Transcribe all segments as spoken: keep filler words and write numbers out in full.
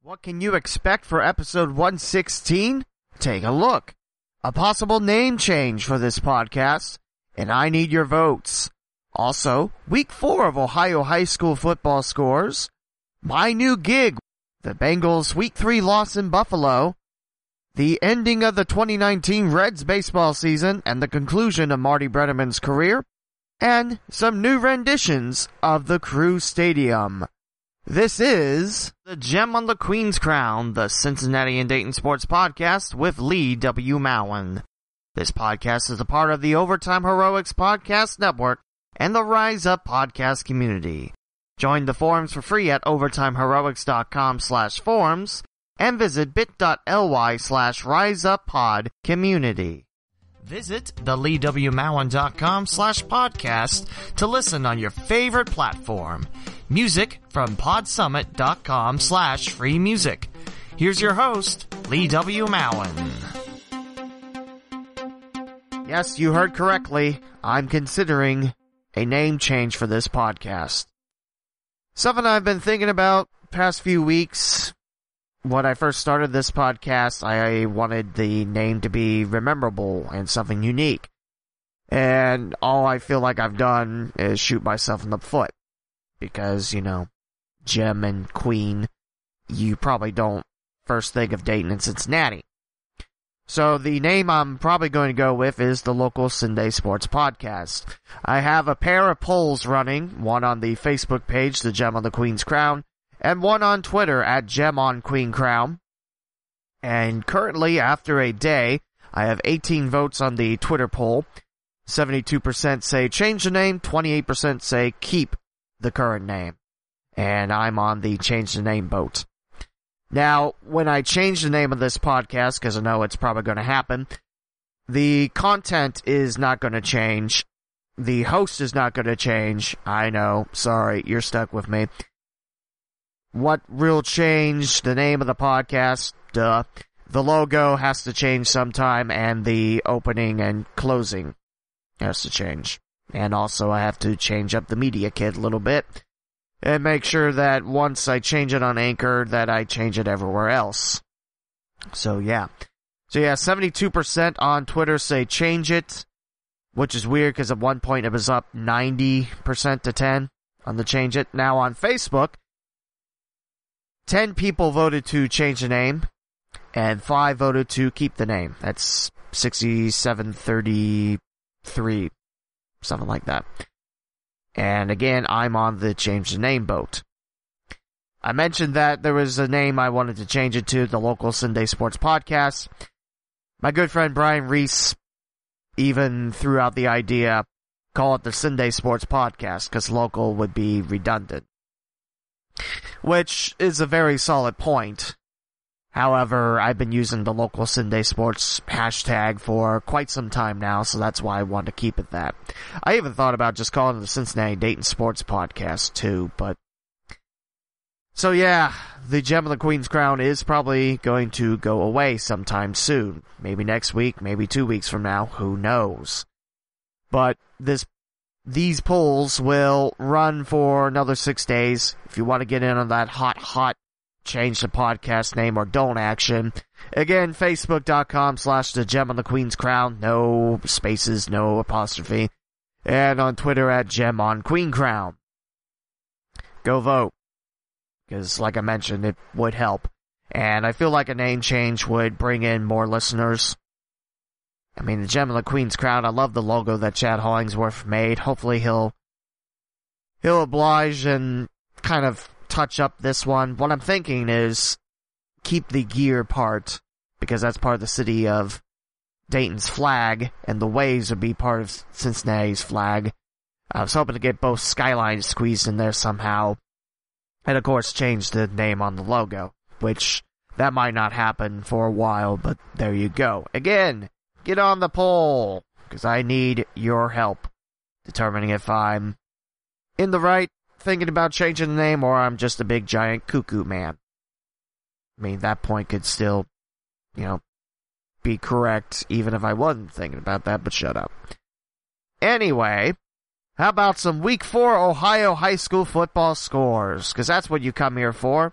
What can you expect for episode one sixteen? Take a look. A possible name change for this podcast, and I need your votes. Also, week four of Ohio high school football scores, my new gig, the Bengals week three loss in Buffalo, the ending of the twenty nineteen Reds baseball season and the conclusion of Marty Brenneman's career, and some new renditions of the Crew Stadium. This is the Gem on the Queen's Crown, the Cincinnati and Dayton Sports Podcast with Lee W. Mowen. This podcast is a part of the Overtime Heroics Podcast Network and the Rise Up Podcast community. Join the forums for free at overtimeheroics.com slash forums and visit bit.ly slash riseuppod community. Visit the lee w mowen dot com slash podcast to listen on your favorite platform. Music from podsummit.com slash free music. Here's your host, Lee W. Mowen. Yes, you heard correctly. I'm considering a name change for this podcast. Something I've been thinking about past few weeks. When I first started this podcast, I wanted the name to be memorable and something unique. And all I feel like I've done is shoot myself in the foot. Because, you know, Gem and Queen, you probably don't first think of Dayton and Cincinnati. So the name I'm probably going to go with is the local Sunday Sports Podcast. I have a pair of polls running, one on the Facebook page, the Gem on the Queen's Crown, and one on Twitter at Gem on Queen Crown. And currently, after a day, I have eighteen votes on the Twitter poll. seventy-two percent say change the name, twenty-eight percent say keep the current name. And I'm on the change the name boat. Now, when I change the name of this podcast, because I know it's probably going to happen, the content is not going to change. The host is not going to change. I know. Sorry, you're stuck with me. What will change? The name of the podcast, duh. The logo has to change sometime, and the opening and closing has to change. And also I have to change up the media kit a little bit, and make sure that once I change it on Anchor, that I change it everywhere else. So yeah. So yeah, seventy-two percent on Twitter say change it, which is weird because at one point it was up ninety percent to ten on the change it. Now on Facebook, ten people voted to change the name, and five voted to keep the name. That's sixty-seven thirty-three, something like that. And again, I'm on the change the name boat. I mentioned that there was a name I wanted to change it to, the local Sunday Sports Podcast. My good friend Brian Reese even threw out the idea, call it the Sunday Sports Podcast, because local would be redundant. Which is a very solid point. However, I've been using the local Sunday Sports hashtag for quite some time now, so that's why I wanted to keep it that. I even thought about just calling it the Cincinnati Dayton Sports Podcast too, but... So yeah, the Gem of the Queen's Crown is probably going to go away sometime soon. Maybe next week, maybe two weeks from now, who knows. But this These polls will run for another six days. If you want to get in on that hot, hot change the podcast name or don't action, again, facebook.com slash the Gem on the Queen's Crown. No spaces, no apostrophe. And on Twitter at Gem on Queen Crown. Go vote. Because, like I mentioned, it would help. And I feel like a name change would bring in more listeners. I mean, the Gem of the Queen's Crown, I love the logo that Chad Hollingsworth made. Hopefully he'll he'll oblige and kind of touch up this one. What I'm thinking is keep the gear part, because that's part of the city of Dayton's flag, and the waves would be part of Cincinnati's flag. I was hoping to get both skylines squeezed in there somehow. And of course change the name on the logo, which that might not happen for a while, but there you go. Again, get on the poll, because I need your help determining if I'm in the right thinking about changing the name or I'm just a big giant cuckoo man. I mean, that point could still, you know, be correct even if I wasn't thinking about that, but shut up. Anyway, how about some week four Ohio high school football scores? Because that's what you come here for.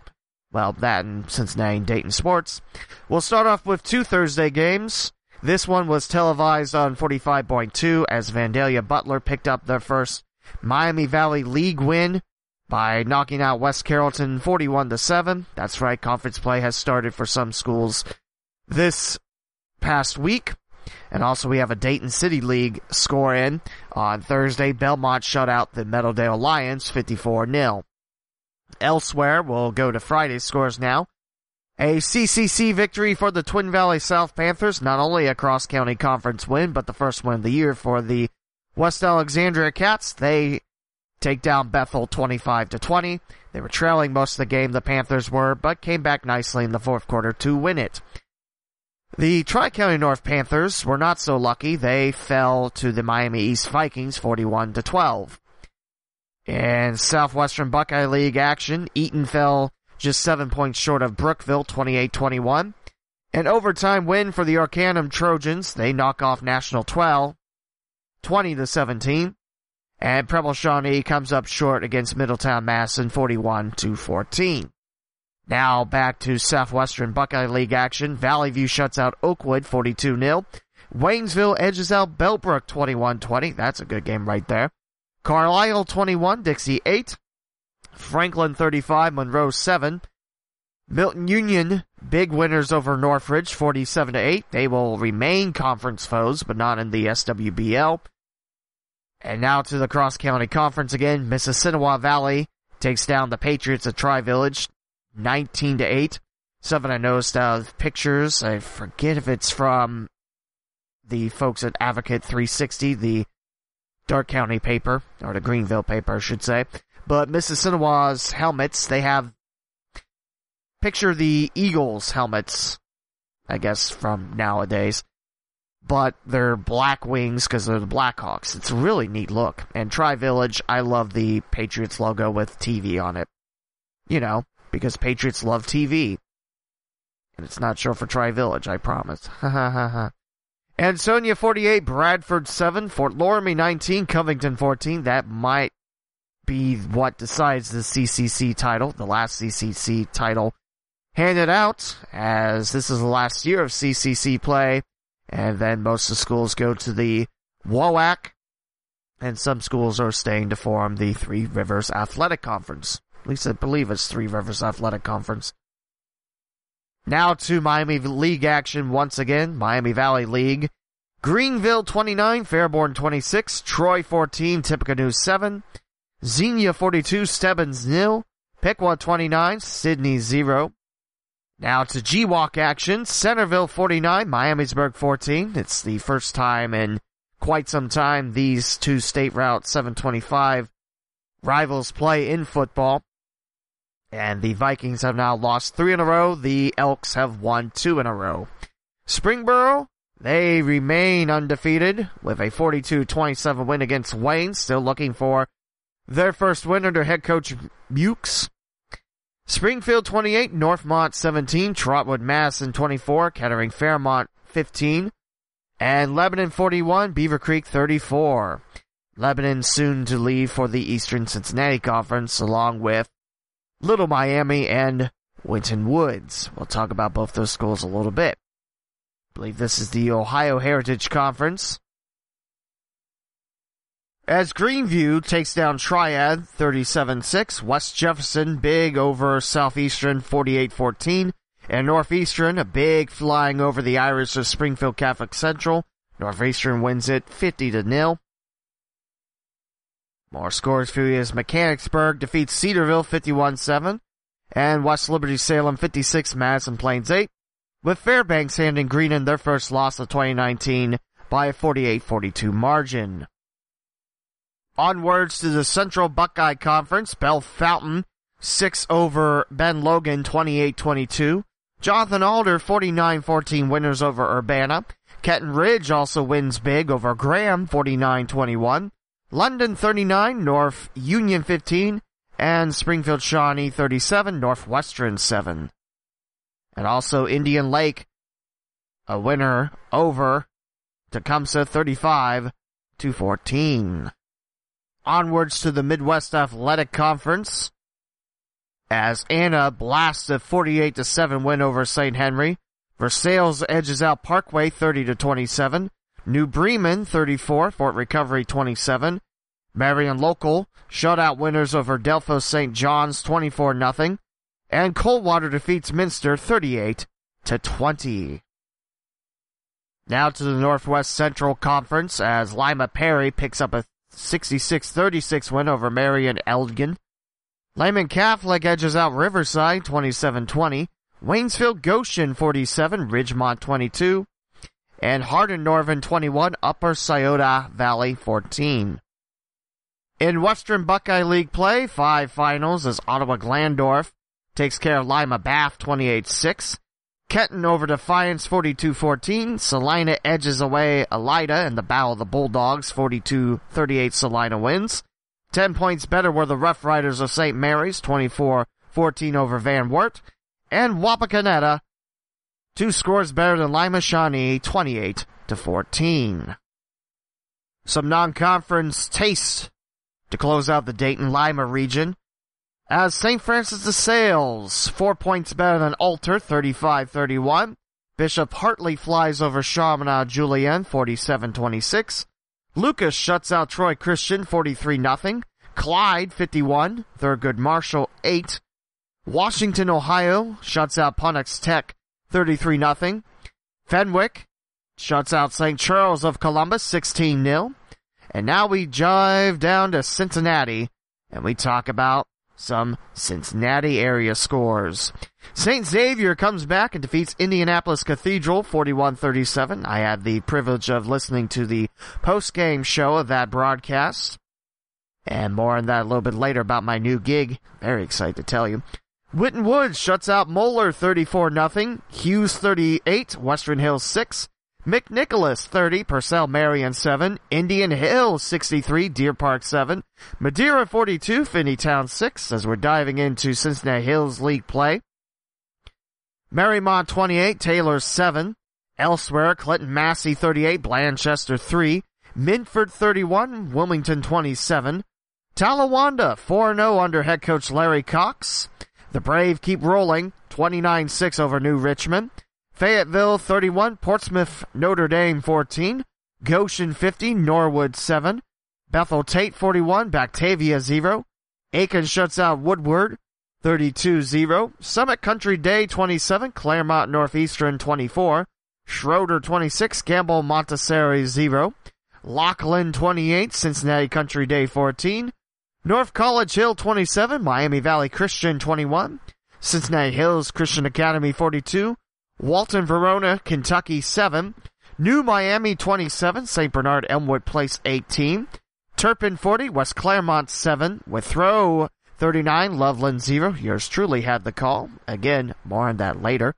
Well, that and Cincinnati and Dayton sports. We'll start off with two Thursday games. This one was televised on forty-five point two as Vandalia Butler picked up their first Miami Valley League win by knocking out West Carrollton forty-one to seven. That's right, conference play has started for some schools this past week. And also we have a Dayton City League score in. On Thursday, Belmont shut out the Meadowdale Lions fifty-four nil. Elsewhere, we'll go to Friday's scores now. A C C C victory for the Twin Valley South Panthers, not only a cross-county conference win, but the first win of the year for the West Alexandria Cats. They take down Bethel twenty-five to twenty. They were trailing most of the game, the Panthers were, but came back nicely in the fourth quarter to win it. The Tri-County North Panthers were not so lucky. They fell to the Miami East Vikings forty-one to twelve. In Southwestern Buckeye League action, Eaton fell just seven points short of Brookville, twenty-eight twenty-one. An overtime win for the Arcanum Trojans. They knock off National twelve, twenty to seventeen. And Preble Shawnee comes up short against Middletown Masson, forty-one to fourteen. Now back to Southwestern Buckeye League action. Valley View shuts out Oakwood, forty-two nil. Waynesville edges out Bellbrook, twenty-one twenty. That's a good game right there. Carlisle twenty-one, Dixie eight. Franklin thirty-five, Monroe seven. Milton Union, big winners over Northridge, forty-seven to eight. They will remain conference foes, but not in the S W B L. And now to the cross-county conference again. Mississinewa Valley takes down the Patriots at Tri-Village, nineteen to eight. Something I noticed out of pictures, I forget if it's from the folks at Advocate three sixty, the Dark County paper, or the Greenville paper, I should say. But Mississinewa's helmets, they have, picture the Eagles helmets, I guess, from nowadays. But they're black wings because they're the Blackhawks. It's a really neat look. And Tri-Village, I love the Patriots logo with T V on it. You know, because Patriots love T V. And it's not sure for Tri-Village, I promise. Ha ha ha ha. Ansonia forty-eight, Bradford seven, Fort Loramie nineteen, Covington fourteen. That might be what decides the C C C title, the last C C C title handed out, as this is the last year of C C C play, and then most of the schools go to the W O A C, and some schools are staying to form the Three Rivers Athletic Conference. At least I believe it's Three Rivers Athletic Conference. Now to Miami League action once again. Miami Valley League. Greenville twenty-nine, Fairborn twenty-six, Troy fourteen, Tippecanoe seven, Xenia forty-two, Stebbins nil, Piqua twenty-nine, Sydney zero. Now to G W A C action. Centerville forty-nine, Miamisburg fourteen. It's the first time in quite some time these two State Route seven twenty-five rivals play in football. And the Vikings have now lost three in a row. The Elks have won two in a row. Springboro, they remain undefeated with a forty-two twenty-seven win against Wayne. Still looking for their first win under head coach Mukes. Springfield twenty-eight, Northmont seventeen, Trotwood Madison twenty-four, Kettering Fairmont fifteen, and Lebanon forty-one, Beaver Creek thirty-four. Lebanon soon to leave for the Eastern Cincinnati Conference, along with Little Miami and Winton Woods. We'll talk about both those schools a little bit. I believe this is the Ohio Heritage Conference. As Greenview takes down Triad thirty-seven six, West Jefferson big over Southeastern forty-eight fourteen, and Northeastern a big flying over the Irish of Springfield Catholic Central. Northeastern wins it fifty to nil. More scores for you as Mechanicsburg defeats Cedarville fifty-one seven, and West Liberty Salem fifty-six, Madison Plains eight, with Fairbanks handing Greenon their first loss of twenty nineteen by a forty-eight forty-two margin. Onwards to the Central Buckeye Conference, Bell Fountain six over Ben Logan twenty-eight twenty-two. Jonathan Alder forty-nine fourteen winners over Urbana. Kenton Ridge also wins big over Graham forty-nine twenty-one. London thirty-nine, North Union fifteen, and Springfield Shawnee thirty-seven, Northwestern seven. And also Indian Lake, a winner over Tecumseh thirty-five to fourteen. Onwards to the Midwest Athletic Conference. as Anna blasts a forty-eight to seven win over Saint Henry. Versailles edges out Parkway thirty to twenty-seven. New Bremen thirty-four, Fort Recovery twenty-seven. Marion Local shutout winners over Delphos Saint John's twenty-four nothing. And Coldwater defeats Minster thirty-eight to twenty. Now to the Northwest Central Conference as Lima Perry picks up a sixty-six thirty-six win over Marion Elgin. Lehman Catholic edges out Riverside twenty-seven twenty. Waynesville Goshen forty-seven, Ridgemont twenty-two. And Hardin Northern twenty-one, Upper Scioto Valley fourteen. In Western Buckeye League play, five finals as Ottawa Glandorf takes care of Lima Bath twenty-eight six. Kenton over Defiance forty-two fourteen. Salina edges away Elida in the Battle of the Bulldogs forty-two thirty-eight. Salina wins. Ten points better were the Rough Riders of Saint Mary's twenty-four fourteen over Van Wert. And Wapakoneta, two scores better than Lima Shawnee twenty-eight to fourteen. Some non-conference taste to close out the Dayton-Lima region. As Saint Francis de Sales, four points better than Alter, thirty-five thirty-one. Bishop Hartley flies over Chaminade Julienne, forty-seven twenty-six. Lucas shuts out Troy Christian, forty-three nothing. Clyde, fifty-one. Thurgood Marshall, eight. Washington, Ohio, shuts out Punnock's Tech, thirty-three nothing. Fenwick shuts out Saint Charles of Columbus, sixteen nil. And now we dive down to Cincinnati, and we talk about some Cincinnati area scores. Saint Xavier comes back and defeats Indianapolis Cathedral forty-one thirty-seven. I had the privilege of listening to the post-game show of that broadcast. And more on that a little bit later about my new gig. Very excited to tell you. Whitten Woods shuts out Moeller thirty-four nothing. Hughes thirty-eight, Western Hills six. McNicholas thirty, Purcell Marion seven. Indian Hill sixty-three, Deer Park seven. Madeira forty-two, Finneytown six, as we're diving into Cincinnati Hills League play. Marymount twenty-eight, Taylor seven. Elsewhere, Clinton Massey thirty-eight, Blanchester three. Minford thirty-one, Wilmington twenty-seven. Talawanda four and oh under head coach Larry Cox. The Brave keep rolling, twenty-nine six over New Richmond. Fayetteville thirty-one, Portsmouth Notre Dame fourteen. Goshen fifty, Norwood seven. Bethel Tate forty-one, Batavia zero. Aiken shuts out Woodward thirty-two zero. Summit Country Day twenty-seven, Claremont Northeastern twenty-four. Schroeder twenty-six, Gamble Montessori zero. Lockland twenty-eight, Cincinnati Country Day fourteen. North College Hill twenty-seven, Miami Valley Christian twenty-one. Cincinnati Hills Christian Academy forty-two. Walton Verona, Kentucky seven. New Miami twenty-seven, Saint Bernard Elmwood Place eighteen. Turpin forty, West Claremont seven. Withrow thirty-nine, Loveland zero. Yours truly had the call. Again, more on that later.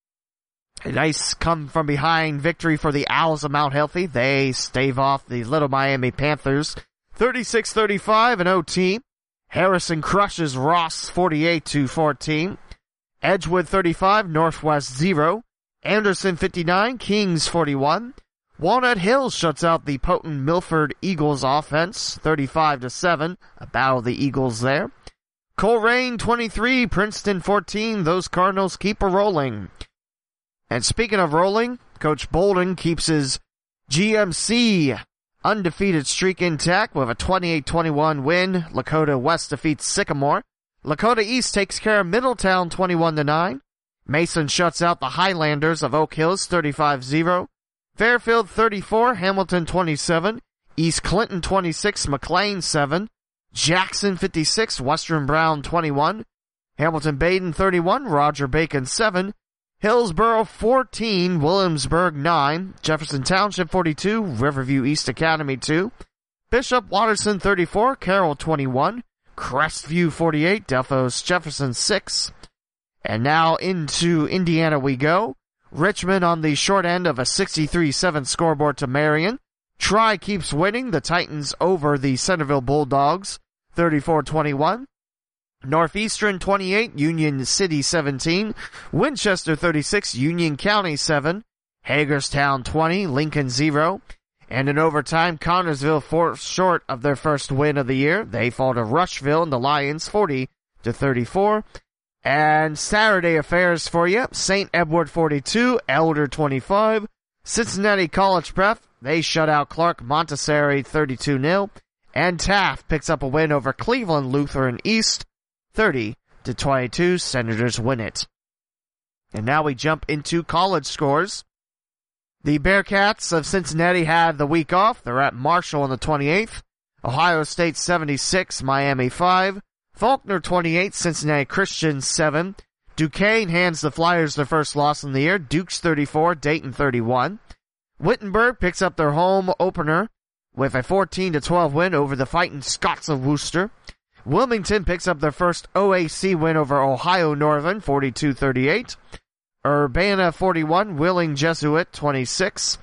A nice come-from-behind victory for the Owls of Mount Healthy. They stave off the Little Miami Panthers thirty-six thirty-five in O T. Harrison crushes Ross forty-eight to fourteen. Edgewood thirty-five, Northwest zero. Anderson fifty-nine, Kings forty-one. Walnut Hills shuts out the potent Milford Eagles offense, thirty-five to seven. A battle of the Eagles there. Coleraine twenty-three, Princeton fourteen. Those Cardinals keep a rolling. And speaking of rolling, Coach Bolden keeps his G M C undefeated streak intact with a twenty-eight twenty-one win. Lakota West defeats Sycamore. Lakota East takes care of Middletown twenty-one to nine. Mason shuts out the Highlanders of Oak Hills thirty-five zero. Fairfield thirty-four, Hamilton twenty-seven. East Clinton twenty-six, McLean seven. Jackson fifty-six, Western Brown twenty-one. Hamilton Baden thirty-one, Roger Bacon seven. Hillsboro fourteen, Williamsburg nine. Jefferson Township forty-two, Riverview East Academy two. Bishop Watterson thirty-four, Carroll twenty-one. Crestview forty-eight, Delphos Jefferson six. And now into Indiana we go. Richmond on the short end of a sixty-three seven scoreboard to Marion. Tri keeps winning. The Titans over the Centerville Bulldogs, thirty-four twenty-one. Northeastern twenty-eight, Union City seventeen. Winchester thirty-six, Union County seven. Hagerstown twenty, Lincoln zero. And in overtime, Connorsville four short of their first win of the year. They fall to Rushville and the Lions forty to thirty-four. And Saturday affairs for you. Saint Edward forty-two, Elder twenty-five. Cincinnati College Prep, they shut out Clark Montessori thirty-two nil. And Taft picks up a win over Cleveland Lutheran East, thirty to twenty-two. Senators win it. And now we jump into college scores. The Bearcats of Cincinnati had the week off. They're at Marshall on the twenty-eighth. Ohio State seventy-six, Miami five. Faulkner twenty-eight, Cincinnati Christian seven. Duquesne hands the Flyers their first loss in the year. Dukes thirty-four, Dayton thirty-one. Wittenberg picks up their home opener with a fourteen to twelve win over the Fighting Scots of Worcester. Wilmington picks up their first O A C win over Ohio Northern, forty-two thirty-eight. Urbana forty-one, Willing Jesuit twenty-six.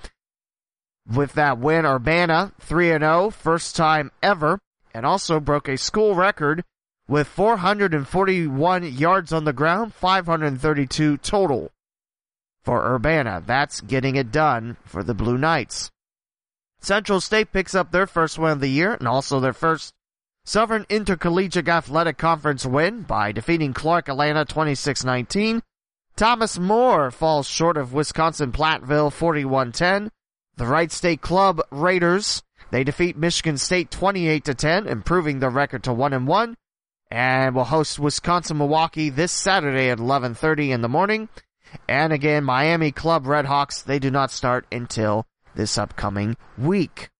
With that win, Urbana three and oh, first time ever, and also broke a school record with four hundred forty-one yards on the ground, five hundred thirty-two total for Urbana. That's getting it done for the Blue Knights. Central State picks up their first win of the year and also their first Southern Intercollegiate Athletic Conference win by defeating Clark Atlanta twenty-six nineteen. Thomas More falls short of Wisconsin Platteville forty-one ten. The Wright State Club Raiders, they defeat Michigan State twenty-eight to ten, improving their record to one and one. And will host Wisconsin-Milwaukee this Saturday at eleven thirty in the morning. And again, Miami Club Redhawks, they do not start until this upcoming week.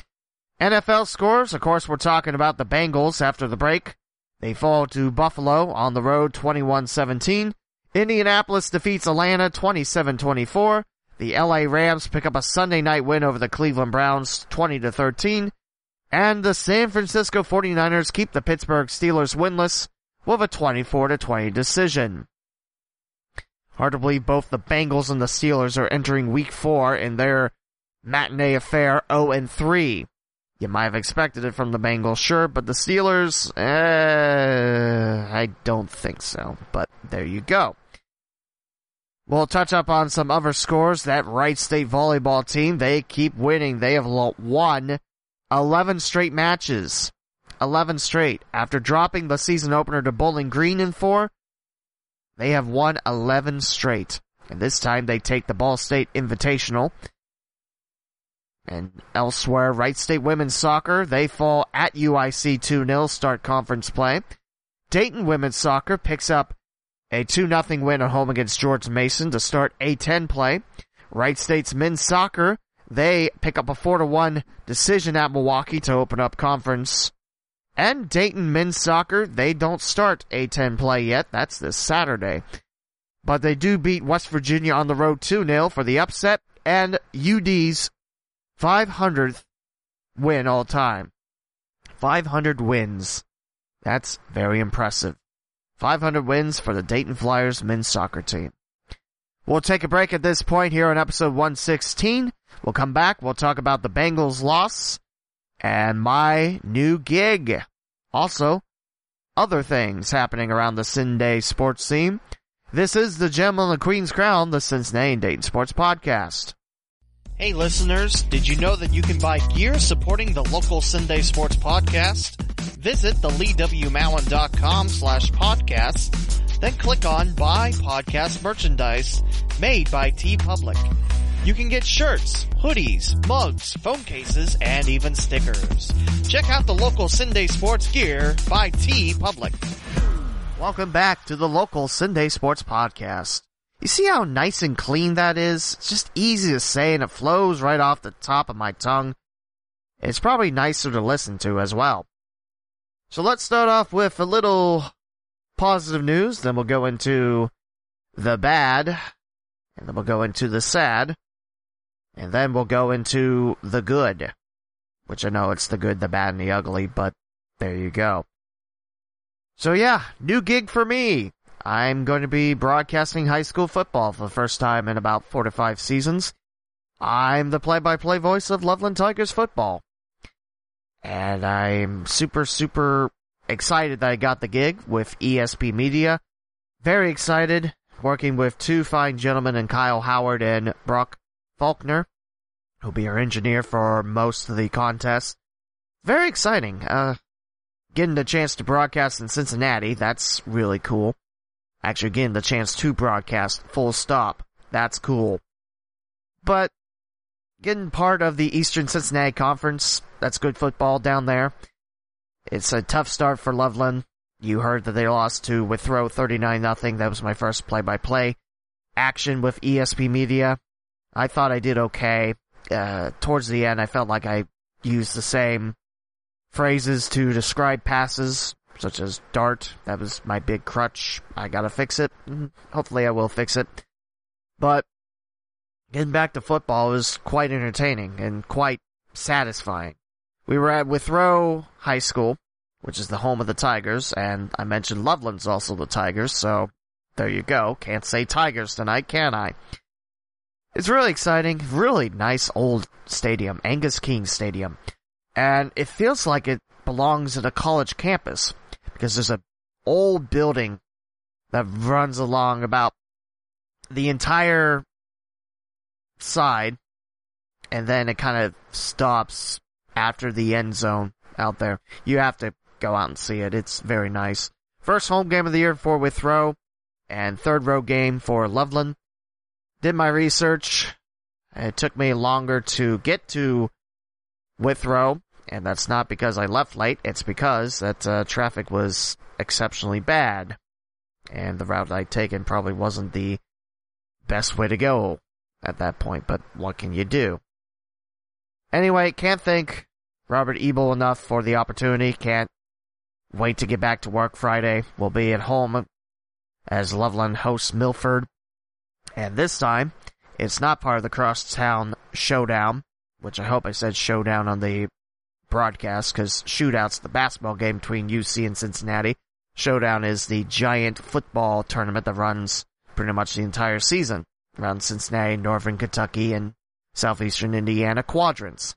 N F L scores, of course, we're talking about the Bengals after the break. They fall to Buffalo on the road twenty-one seventeen. Indianapolis defeats Atlanta twenty-seven twenty-four. The L A Rams pick up a Sunday night win over the Cleveland Browns twenty to thirteen. And the San Francisco forty-niners keep the Pittsburgh Steelers winless with a twenty-four to twenty decision. Hard to believe both the Bengals and the Steelers are entering week four in their matinee affair oh and three. You might have expected it from the Bengals, sure, but the Steelers, eh, I don't think so. But there you go. We'll touch up on some other scores. That Wright State volleyball team, they keep winning. They have won eleven straight matches. eleven straight. After dropping the season opener to Bowling Green in four, they have won eleven straight. And this time they take the Ball State Invitational. And elsewhere, Wright State women's soccer, they fall at U I C two nil, start conference play. Dayton women's soccer picks up a two nothing win at home against George Mason to start A ten play. Wright State's men's soccer, they pick up a four to one decision at Milwaukee to open up conference. And Dayton men's soccer, they don't start A ten play yet. That's this Saturday. But they do beat West Virginia on the road two nil for the upset. And U D's five hundredth win all time. five hundred wins. That's very impressive. five hundred wins for the Dayton Flyers men's soccer team. We'll take a break at this point here on episode one sixteen. We'll come back. We'll talk about the Bengals' loss and my new gig. Also, other things happening around the Cinday sports scene. This is the Gem on the Queen's Crown, the Cincinnati and Dayton Sports Podcast. Hey listeners, did you know that you can buy gear supporting the local Cinday Sports Podcast? Visit the lee w mowen dot com slash podcasts, then click on Buy Podcast Merchandise, made by TeePublic. You can get shirts, hoodies, mugs, phone cases, and even stickers. Check out the local Cinday Sports gear by TeePublic. Welcome back to the local Cinday Sports Podcast. You see how nice and clean that is? It's just easy to say and it flows right off the top of my tongue. It's probably nicer to listen to as well. So let's start off with a little positive news, then we'll go into the bad, and then we'll go into the sad, and then we'll go into the good. Which I know it's the good, the bad, and the ugly, but there you go. So yeah, new gig for me. I'm going to be broadcasting high school football for the first time in about four to five seasons. I'm the play-by-play voice of Loveland Tigers football. And I'm super, super excited that I got the gig with E S P Media. Very excited, working with two fine gentlemen in Kyle Howard and Brock Faulkner, who'll be our engineer for most of the contest. Very exciting. Uh, getting the chance to broadcast in Cincinnati, that's really cool. Actually, getting the chance to broadcast, full stop, that's cool. But getting part of the Eastern Cincinnati Conference, that's good football down there. It's a tough start for Loveland. You heard that they lost to Withrow thirty-nine nothing. That was my first play-by-play action with E S P Media. I thought I did okay. Uh, towards the end, I felt like I used the same phrases to describe passes, such as dart. That was my big crutch. I gotta fix it. Hopefully I will fix it. But getting back to football was quite entertaining and quite satisfying. We were at Withrow High School, which is the home of the Tigers, and I mentioned Loveland's also the Tigers, so there you go. Can't say Tigers tonight, can I? It's really exciting. Really nice old stadium, Angus King Stadium. And it feels like it belongs at a college campus, because there's an old building that runs along about the entire side, and then it kind of stops after the end zone out there. You have to go out and see it. It's very nice. First home game of the year for Withrow, and third road game for Loveland. Did my research. It took me longer to get to Withrow, and that's not because I left late. It's because that uh, traffic was exceptionally bad, and the route I'd taken probably wasn't the best way to go at that point, but what can you do? Anyway, can't thank Robert Ebel enough for the opportunity. Can't wait to get back to work Friday. We'll be at home as Loveland hosts Milford. And this time, it's not part of the Crosstown Showdown, which I hope I said showdown on the broadcast, because shootout's the basketball game between U C and Cincinnati. Showdown is the giant football tournament that runs pretty much the entire season around Cincinnati, Northern Kentucky, and Southeastern Indiana quadrants.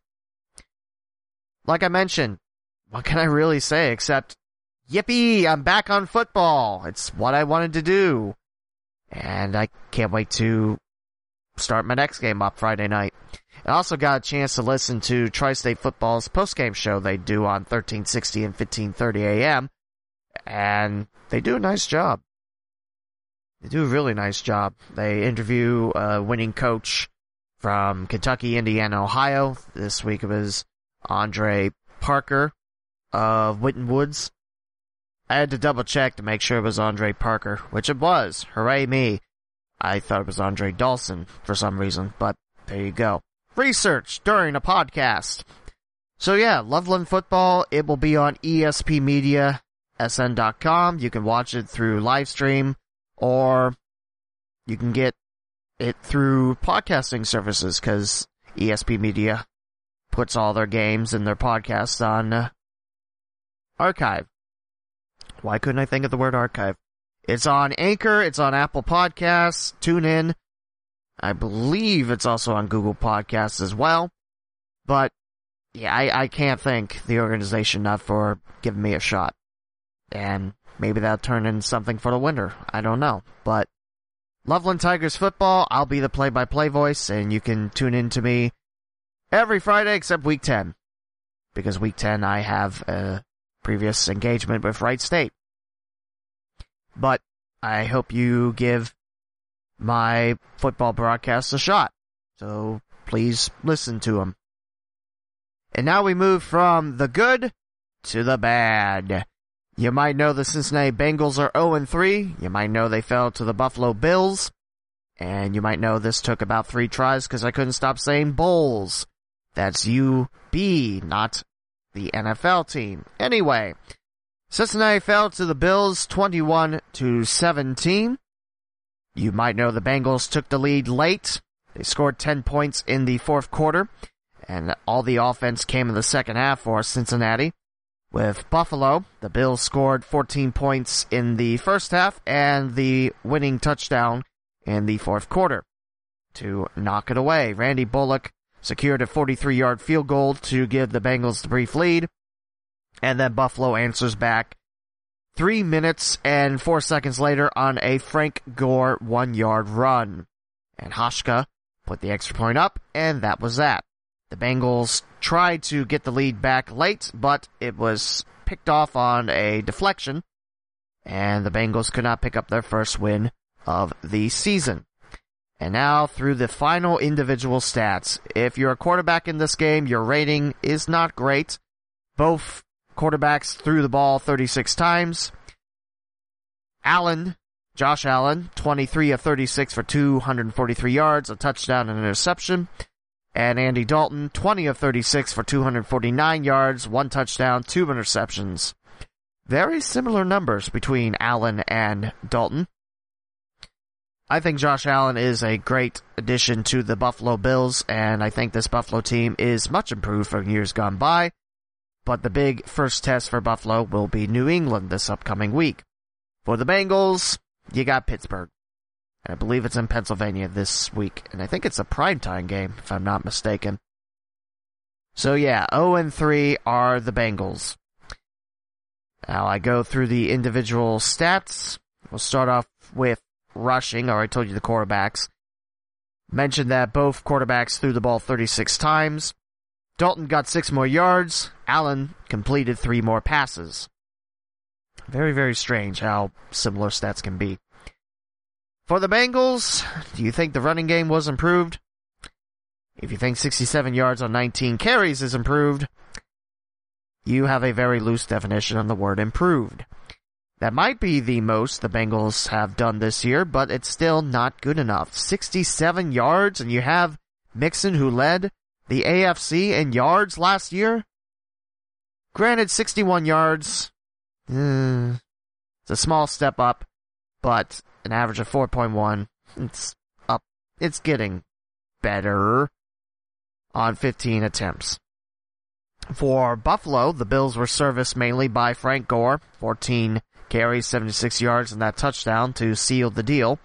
Like I mentioned, what can I really say except, yippee, I'm back on football. It's what I wanted to do. And I can't wait to start my next game up Friday night. I also got a chance to listen to Tri-State Football's postgame show they do on thirteen sixty and fifteen thirty a.m. And they do a nice job. They do a really nice job. They interview a winning coach from Kentucky, Indiana, Ohio. This week it was Andre Parker of Winton Woods. I had to double check to make sure it was Andre Parker, which it was. Hooray me. I thought it was Andre Dawson for some reason, but there you go. Research during a podcast. So yeah, Loveland football, it will be on E S P Media S N dot com. You can watch it through live stream, or you can get it through podcasting services, because E S P Media puts all their games and their podcasts on uh, archive. Why couldn't I think of the word archive? It's on Anchor, it's on Apple Podcasts, TuneIn. I believe it's also on Google Podcasts as well. But, yeah, I, I can't thank the organization enough for giving me a shot. And maybe that'll turn into something for the winter. I don't know. But Loveland Tigers football, I'll be the play-by-play voice, and you can tune in to me every Friday except week ten. Because week ten I have a previous engagement with Wright State. But I hope you give my football broadcast a shot. So please listen to them. And now we move from the good to the bad. You might know the Cincinnati Bengals are oh and three. You might know they fell to the Buffalo Bills. And you might know this took about three tries because I couldn't stop saying Bowls. That's U B, not the N F L team. Anyway, Cincinnati fell to the Bills twenty-one to seventeen. You might know the Bengals took the lead late. They scored ten points in the fourth quarter, and all the offense came in the second half for Cincinnati. With Buffalo, the Bills scored fourteen points in the first half and the winning touchdown in the fourth quarter to knock it away. Randy Bullock secured a forty-three-yard field goal to give the Bengals the brief lead, and then Buffalo answers back three minutes and four seconds later on a Frank Gore one-yard run. And Hauschka put the extra point up, and that was that. The Bengals tried to get the lead back late, but it was picked off on a deflection, and the Bengals could not pick up their first win of the season. And now, through the final individual stats, if you're a quarterback in this game, your rating is not great. Both quarterbacks threw the ball thirty-six times. Allen, Josh Allen, twenty-three of thirty-six for two hundred forty-three yards, a touchdown and an interception. And Andy Dalton, twenty of thirty-six for two hundred forty-nine yards, one touchdown, two interceptions. Very similar numbers between Allen and Dalton. I think Josh Allen is a great addition to the Buffalo Bills, and I think this Buffalo team is much improved from years gone by. But the big first test for Buffalo will be New England this upcoming week. For the Bengals, you got Pittsburgh. And I believe it's in Pennsylvania this week, and I think it's a primetime game, if I'm not mistaken. So yeah, oh and three are the Bengals. Now I go through the individual stats. We'll start off with rushing. I already told you the quarterbacks. Mentioned that both quarterbacks threw the ball thirty-six times. Dalton got six more yards. Allen completed three more passes. Very, very strange how similar stats can be. For the Bengals, do you think the running game was improved? If you think sixty-seven yards on nineteen carries is improved, you have a very loose definition on the word improved. That might be the most the Bengals have done this year, but it's still not good enough. sixty-seven yards, and you have Mixon, who led the A F C in yards last year? Granted, sixty-one yards, eh, it's a small step up, but an average of four point one, it's up. It's getting better on fifteen attempts. For Buffalo, the Bills were serviced mainly by Frank Gore, fourteen carries, seventy-six yards, and that touchdown to seal the deal.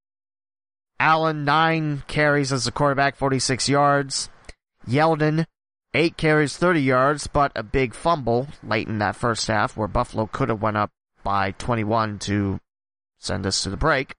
Allen, nine carries as a quarterback, forty-six yards. Yeldon, eight carries, thirty yards, but a big fumble late in that first half where Buffalo could have went up by twenty-one to send us to the break.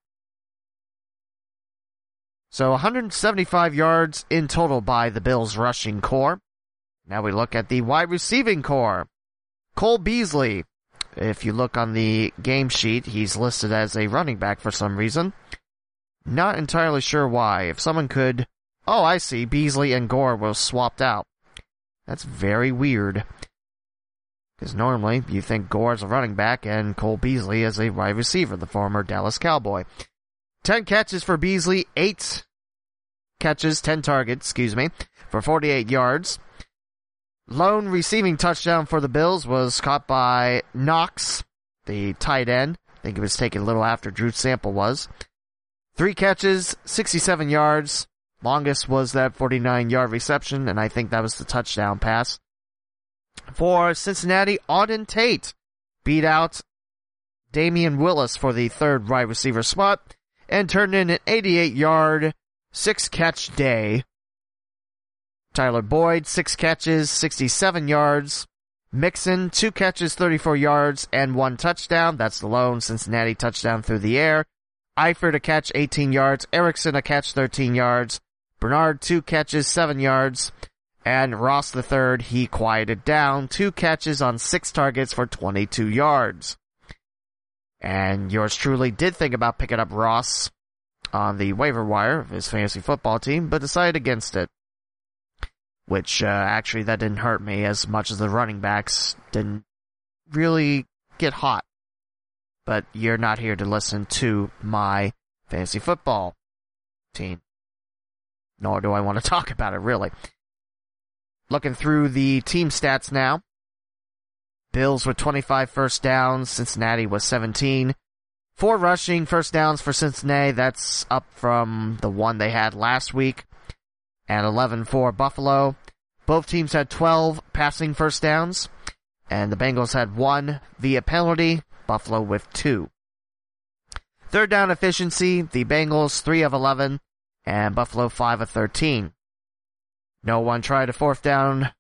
So one hundred seventy-five yards in total by the Bills' rushing core. Now we look at the wide receiving core. Cole Beasley. If you look on the game sheet, he's listed as a running back for some reason. Not entirely sure why. If someone could... Oh, I see. Beasley and Gore were swapped out. That's very weird. Because normally, you think Gore's a running back and Cole Beasley is a wide receiver, the former Dallas Cowboy. Ten catches for Beasley, eight catches, ten targets, excuse me, for forty-eight yards. Lone receiving touchdown for the Bills was caught by Knox, the tight end. I think it was taken a little after Drew Sample was. Three catches, sixty-seven yards. Longest was that forty-nine-yard reception, and I think that was the touchdown pass. For Cincinnati, Auden Tate beat out Damian Willis for the third wide receiver spot and turned in an eighty-eight-yard, six-catch day. Tyler Boyd, six catches, sixty-seven yards. Mixon, two catches, thirty-four yards, and one touchdown. That's the lone Cincinnati touchdown through the air. Eifert, a catch, eighteen yards. Erickson, a catch, thirteen yards. Bernard, two catches, seven yards. And Ross the third, he quieted down. Two catches on six targets for twenty-two yards. And yours truly did think about picking up Ross on the waiver wire of his fantasy football team, but decided against it. Which, uh, actually, that didn't hurt me as much as the running backs didn't really get hot. But you're not here to listen to my fantasy football team. Nor do I want to talk about it, really. Looking through the team stats now. Bills with twenty-five first downs. Cincinnati was seventeen. Four rushing first downs for Cincinnati. That's up from the one they had last week. And eleven for Buffalo. Both teams had twelve passing first downs. And the Bengals had one via penalty. Buffalo with two. Third down efficiency. The Bengals three of eleven. And Buffalo five of thirteen. No one tried a fourth down.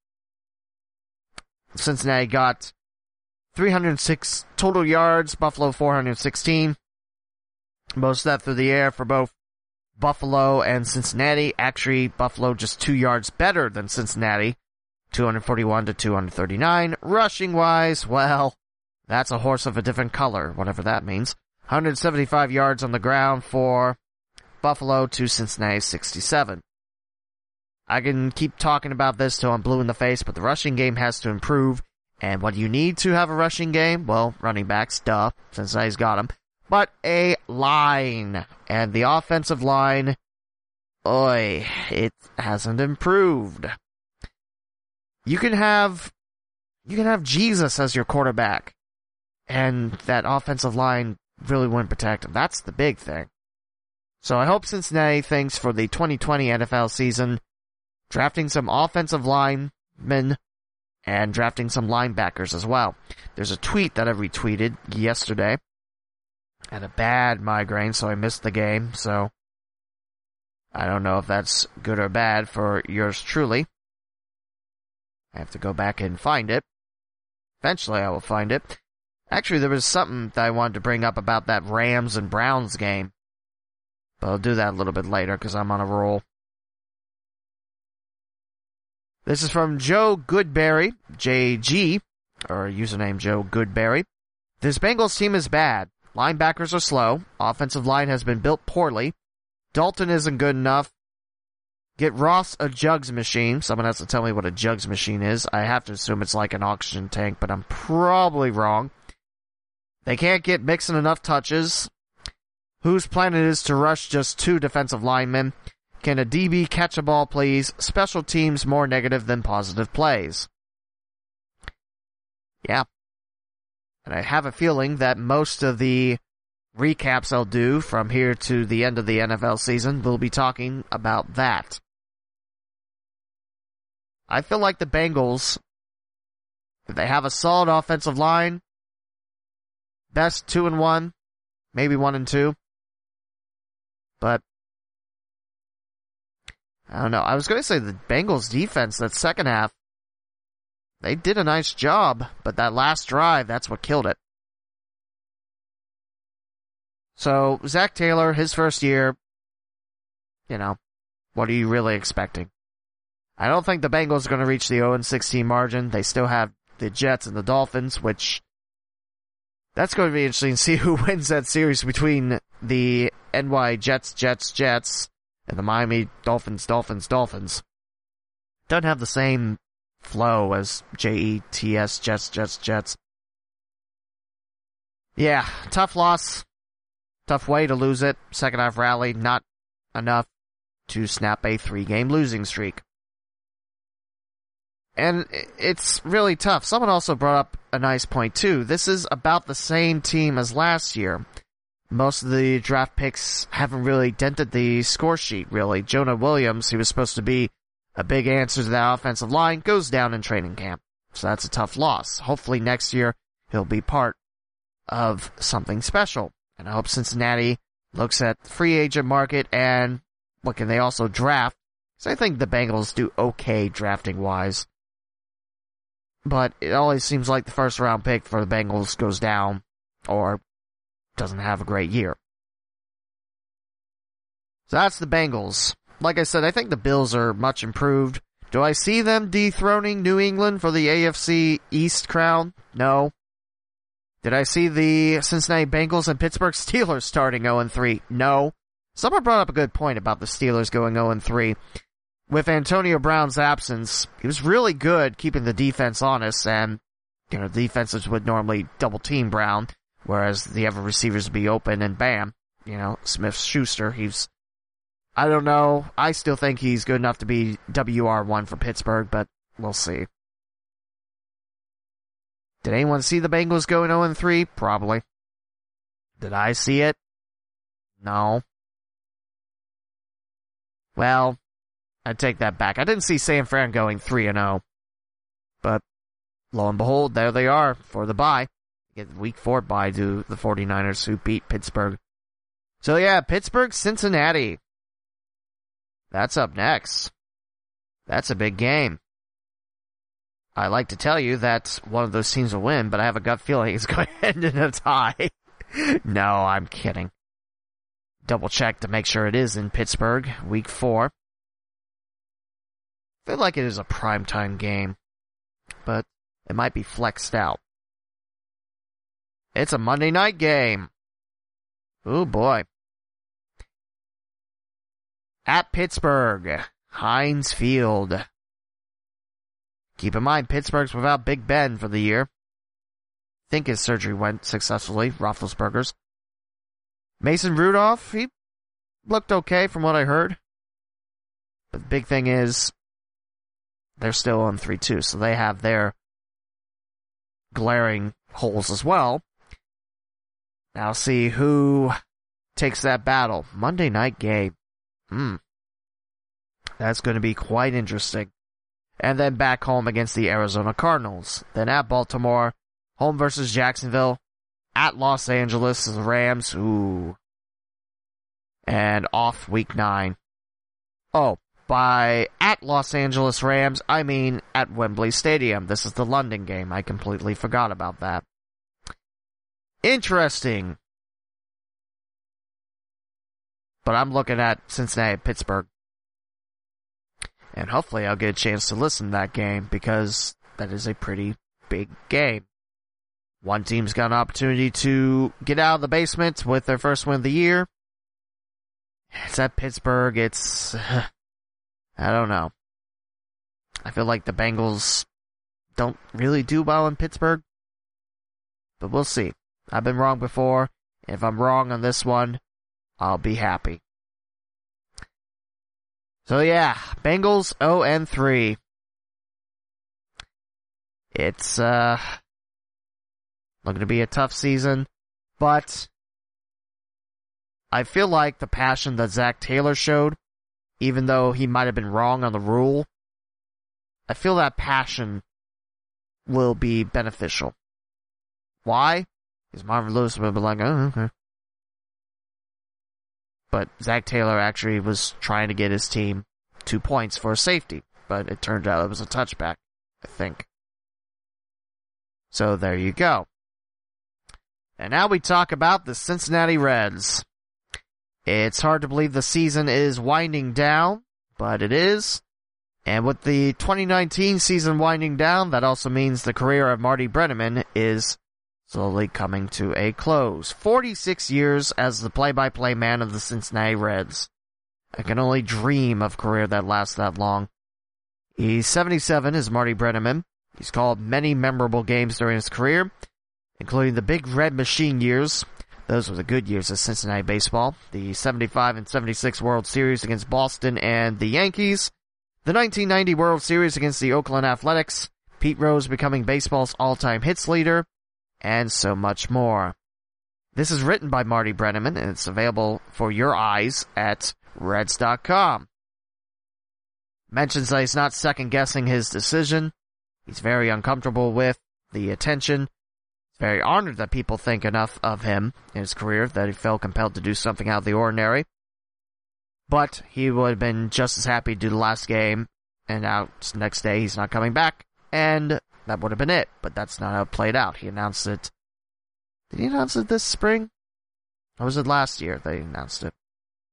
Cincinnati got three hundred six total yards. Buffalo four hundred sixteen. Most of that through the air for both Buffalo and Cincinnati. Actually, Buffalo just two yards better than Cincinnati, two forty-one to two thirty-nine. Rushing-wise, well, that's a horse of a different color, whatever that means. one seventy-five yards on the ground for Buffalo to Cincinnati sixty-seven. I can keep talking about this till I'm blue in the face, but the rushing game has to improve. And what do you need to have a rushing game? Well, running backs, duh. Cincinnati's got them. But a line. And the offensive line, oi, it hasn't improved. You can have, you can have Jesus as your quarterback. And that offensive line really wouldn't protect him. That's the big thing. So I hope Cincinnati thinks for the twenty twenty N F L season, drafting some offensive linemen and drafting some linebackers as well. There's a tweet that I retweeted yesterday. I had a bad migraine, so I missed the game, so I don't know if that's good or bad for yours truly. I have to go back and find it. Eventually I will find it. Actually, there was something that I wanted to bring up about that Rams and Browns game. But I'll do that a little bit later because I'm on a roll. This is from Joe Goodberry, J G, or username Joe Goodberry. This Bengals team is bad. Linebackers are slow. Offensive line has been built poorly. Dalton isn't good enough. Get Ross a jugs machine. Someone has to tell me what a jugs machine is. I have to assume it's like an oxygen tank, but I'm probably wrong. They can't get Mixon enough touches. Whose plan it is to rush just two defensive linemen? Can a D B catch a ball, please? Special teams more negative than positive plays. Yeah. And I have a feeling that most of the recaps I'll do from here to the end of the N F L season will be talking about that. I feel like the Bengals, if they have a solid offensive line, best two and one, maybe one and two. But I don't know. I was going to say the Bengals defense, that second half, they did a nice job, but that last drive, that's what killed it. So, Zach Taylor, his first year, you know, what are you really expecting? I don't think the Bengals are going to reach the oh and sixteen margin. They still have the Jets and the Dolphins, which, that's going to be interesting to see who wins that series between the N Y Jets, Jets, Jets, and the Miami Dolphins, Dolphins, Dolphins. Doesn't have the same flow as J E T S, Jets, Jets, Jets. Yeah, tough loss. Tough way to lose it. Second half rally, not enough to snap a three-game losing streak. And it's really tough. Someone also brought up a nice point, too. This is about the same team as last year. Most of the draft picks haven't really dented the score sheet, really. Jonah Williams, who was supposed to be a big answer to that offensive line, goes down in training camp. So that's a tough loss. Hopefully next year he'll be part of something special. And I hope Cincinnati looks at the free agent market and what can they also draft. So I think the Bengals do okay drafting-wise. But it always seems like the first round pick for the Bengals goes down or doesn't have a great year. So that's the Bengals. Like I said, I think the Bills are much improved. Do I see them dethroning New England for the A F C East crown? No. Did I see the Cincinnati Bengals and Pittsburgh Steelers starting oh and three? No. Someone brought up a good point about the Steelers going oh and three. With Antonio Brown's absence, he was really good keeping the defense honest, and, you know, defenses would normally double team Brown, whereas the other receivers would be open, and bam, you know, Smith-Schuster, he's, I don't know, I still think he's good enough to be W R one for Pittsburgh, but we'll see. Did anyone see the Bengals going oh and three? Probably. Did I see it? No. Well, I take that back. I didn't see San Fran going three and oh. But, lo and behold, there they are for the bye. Get the week four bye to the 49ers who beat Pittsburgh. So yeah, Pittsburgh, Cincinnati. That's up next. That's a big game. I like to tell you that one of those teams will win, but I have a gut feeling it's going to end in a tie. No, I'm kidding. double check to make sure it is in Pittsburgh, week four. I feel like it is a primetime game, but it might be flexed out. It's a Monday night game. Oh boy. At Pittsburgh, Heinz Field. Keep in mind, Pittsburgh's without Big Ben for the year. I think his surgery went successfully, Roethlisberger's. Mason Rudolph, he looked okay from what I heard. But the big thing is, they're still on three two, so they have their glaring holes as well. Now see who takes that battle. Monday night game. Hmm. That's going to be quite interesting. And then back home against the Arizona Cardinals. Then at Baltimore, home versus Jacksonville. At Los Angeles, the Rams. Ooh. And off week nine. Oh, by at Los Angeles Rams, I mean at Wembley Stadium. This is the London game. I completely forgot about that. Interesting. But I'm looking at Cincinnati at Pittsburgh. And hopefully I'll get a chance to listen to that game because that is a pretty big game. One team's got an opportunity to get out of the basement with their first win of the year. It's at Pittsburgh. It's, I don't know. I feel like the Bengals don't really do well in Pittsburgh. But we'll see. I've been wrong before. If I'm wrong on this one, I'll be happy. So yeah, Bengals oh and three. It's, uh, looking to be a tough season, but I feel like the passion that Zach Taylor showed, even though he might have been wrong on the rule, I feel that passion will be beneficial. Why? Because Marvin Lewis will be like, oh, okay. But Zach Taylor actually was trying to get his team two points for a safety, but it turned out it was a touchback, I think. So there you go. And now we talk about the Cincinnati Reds. It's hard to believe the season is winding down, but it is. And with the twenty nineteen season winding down, that also means the career of Marty Brennaman is slowly coming to a close. forty-six years as the play-by-play man of the Cincinnati Reds. I can only dream of a career that lasts that long. He's seventy-seven as Marty Brennaman. He's called many memorable games during his career, including the Big Red Machine years. Those were the good years of Cincinnati baseball. The seventy-five and seventy-six World Series against Boston and the Yankees. The nineteen ninety World Series against the Oakland Athletics. Pete Rose becoming baseball's all-time hits leader. And so much more. This is written by Marty Brennaman, and it's available for your eyes at Reds dot com. Mentions that he's not second-guessing his decision. He's very uncomfortable with the attention. He's very honored that people think enough of him in his career that he felt compelled to do something out of the ordinary. But he would have been just as happy to do the last game, and now next day he's not coming back, and that would have been it, but that's not how it played out. He announced it. Did he announce it this spring? Or was it last year that he announced it?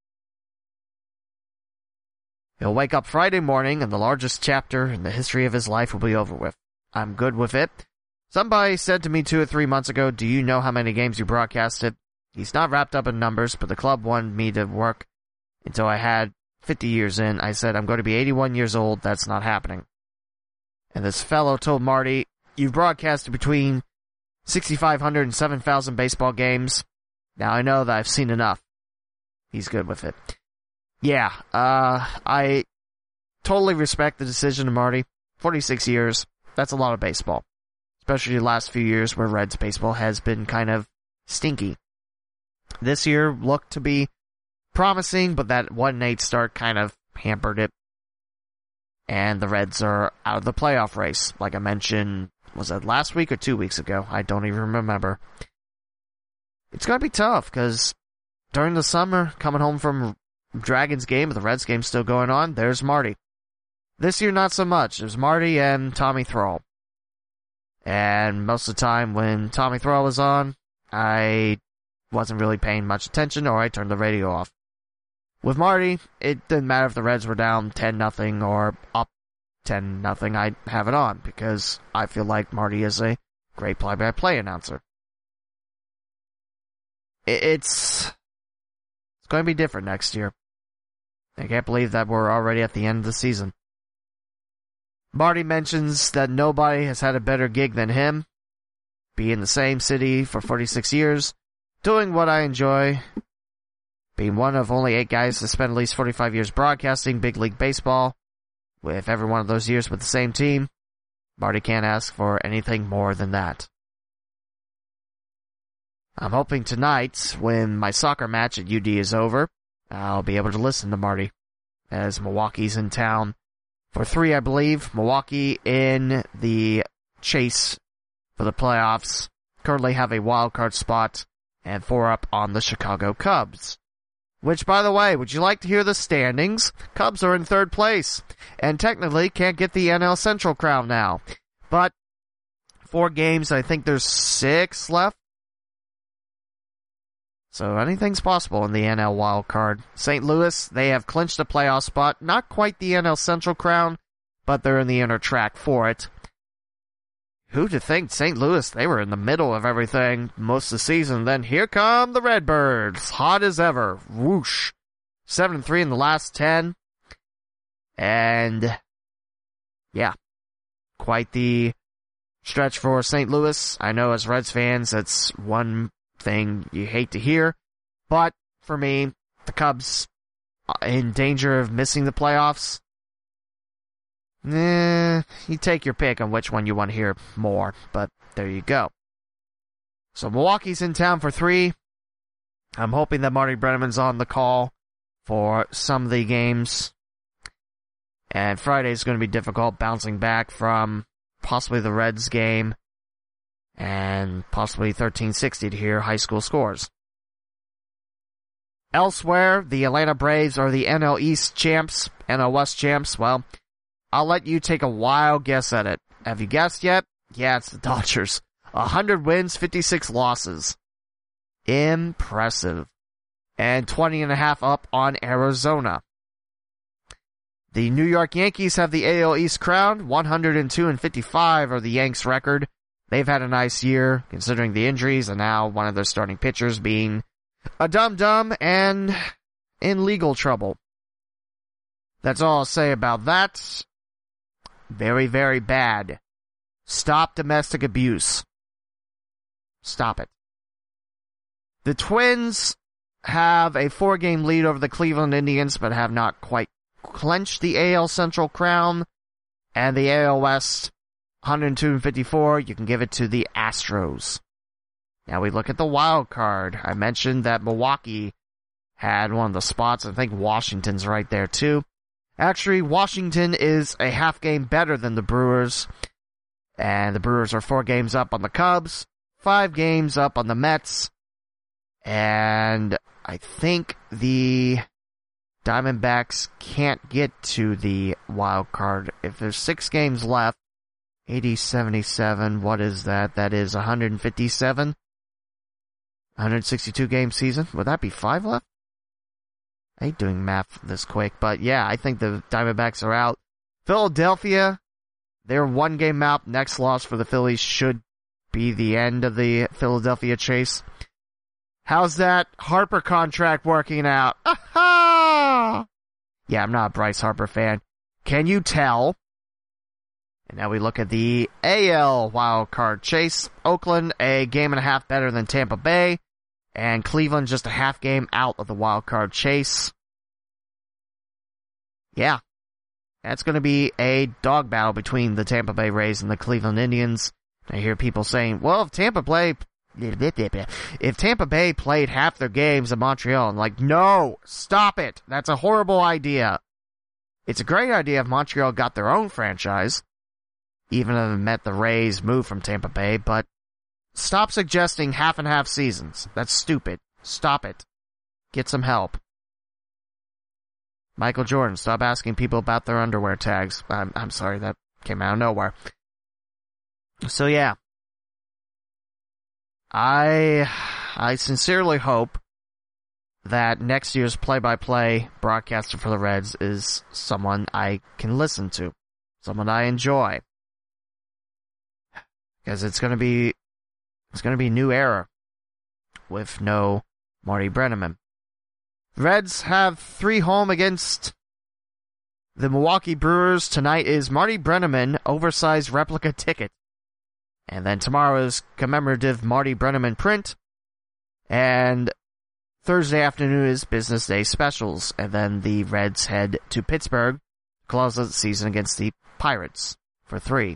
He'll wake up Friday morning and the largest chapter in the history of his life will be over with. I'm good with it. Somebody said to me two or three months ago, do you know how many games you broadcasted? He's not wrapped up in numbers, but the club wanted me to work until I had fifty years in. I said, I'm going to be eighty-one years old. That's not happening. And this fellow told Marty, you've broadcasted between sixty-five hundred and seven thousand baseball games. Now I know that I've seen enough. He's good with it. Yeah, uh, I totally respect the decision of Marty. forty-six years, that's a lot of baseball. Especially the last few years where Reds baseball has been kind of stinky. This year looked to be promising, but that one and eight start kind of hampered it. And the Reds are out of the playoff race. Like I mentioned, was that last week or two weeks ago? I don't even remember. It's going to be tough, because during the summer, coming home from Dragons game, the Reds game still going on, there's Marty. This year, not so much. There's Marty and Tommy Thrall. And most of the time when Tommy Thrall is on, I wasn't really paying much attention, or I turned the radio off. With Marty, it didn't matter if the Reds were down ten nothing or up ten nothing. I'd have it on because I feel like Marty is a great play-by-play announcer. It's, it's going to be different next year. I can't believe that we're already at the end of the season. Marty mentions that nobody has had a better gig than him. Be in the same city for forty-six years, doing what I enjoy, being one of only eight guys to spend at least forty-five years broadcasting big league baseball, with every one of those years with the same team. Marty can't ask for anything more than that. I'm hoping tonight, when my soccer match at U D is over, I'll be able to listen to Marty, as Milwaukee's in town for three, I believe. Milwaukee in the chase for the playoffs, currently have a wild card spot, and four up on the Chicago Cubs. Which, by the way, would you like to hear the standings? Cubs are in third place, and technically can't get the N L Central crown now. But, four games, I think there's six left. So anything's possible in the N L wild card. Saint Louis, they have clinched a playoff spot. Not quite the N L Central crown, but they're in the inner track for it. Who'd have think Saint Louis, they were in the middle of everything most of the season. Then here come the Redbirds, hot as ever. Whoosh. seven and three in the last ten. And, yeah, quite the stretch for Saint Louis. I know as Reds fans, that's one thing you hate to hear. But, for me, the Cubs in danger of missing the playoffs. Eh, you take your pick on which one you want to hear more, but there you go. So Milwaukee's in town for three. I'm hoping that Marty Brennaman's on the call for some of the games. And Friday's going to be difficult, bouncing back from possibly the Reds game and possibly thirteen sixty to hear high school scores. Elsewhere, the Atlanta Braves are the N L East champs, N L West champs. Well, I'll let you take a wild guess at it. Have you guessed yet? Yeah, it's the Dodgers. one hundred wins, fifty-six losses. Impressive. And twenty and a half up on Arizona. The New York Yankees have the A L East crown. one hundred two and fifty-five are the Yanks' record. They've had a nice year, considering the injuries, and now one of their starting pitchers being a dum-dum and in legal trouble. That's all I'll say about that. Very, very bad. Stop domestic abuse. Stop it. The Twins have a four-game lead over the Cleveland Indians, but have not quite clinched the A L Central crown. And the A L West, one hundred two and fifty-four, you can give it to the Astros. Now we look at the wild card. I mentioned that Milwaukee had one of the spots. I think Washington's right there too. Actually, Washington is a half game better than the Brewers. And the Brewers are four games up on the Cubs, five games up on the Mets. And I think the Diamondbacks can't get to the wild card. If there's six games left, eighty, seventy-seven, what is that? That is one hundred fifty-seven. one hundred sixty-two game season. Would that be five left? I hate doing math this quick, but yeah, I think the Diamondbacks are out. Philadelphia, they're one game out. Next loss for the Phillies should be the end of the Philadelphia chase. How's that Harper contract working out? Aha! Yeah, I'm not a Bryce Harper fan. Can you tell? And now we look at the A L wild card chase. Oakland, a game and a half better than Tampa Bay. And Cleveland just a half game out of the wild card chase. Yeah. That's going to be a dog battle between the Tampa Bay Rays and the Cleveland Indians. I hear people saying, well, if Tampa Bay, if Tampa Bay played half their games in Montreal, I'm like, no, stop it. That's a horrible idea. It's a great idea if Montreal got their own franchise, even if it meant the Rays moved from Tampa Bay, but stop suggesting half and half seasons. That's stupid. Stop it. Get some help. Michael Jordan, stop asking people about their underwear tags. I'm, I'm sorry, that came out of nowhere. So yeah. I, I sincerely hope that next year's play-by-play broadcaster for the Reds is someone I can listen to, someone I enjoy. Because it's going to be, it's going to be a new era with no Marty Brennaman. The Reds have three home against the Milwaukee Brewers. Tonight is Marty Brennaman oversized replica ticket. And then tomorrow is commemorative Marty Brennaman print. And Thursday afternoon is business day specials. And then the Reds head to Pittsburgh, close out the season against the Pirates for three.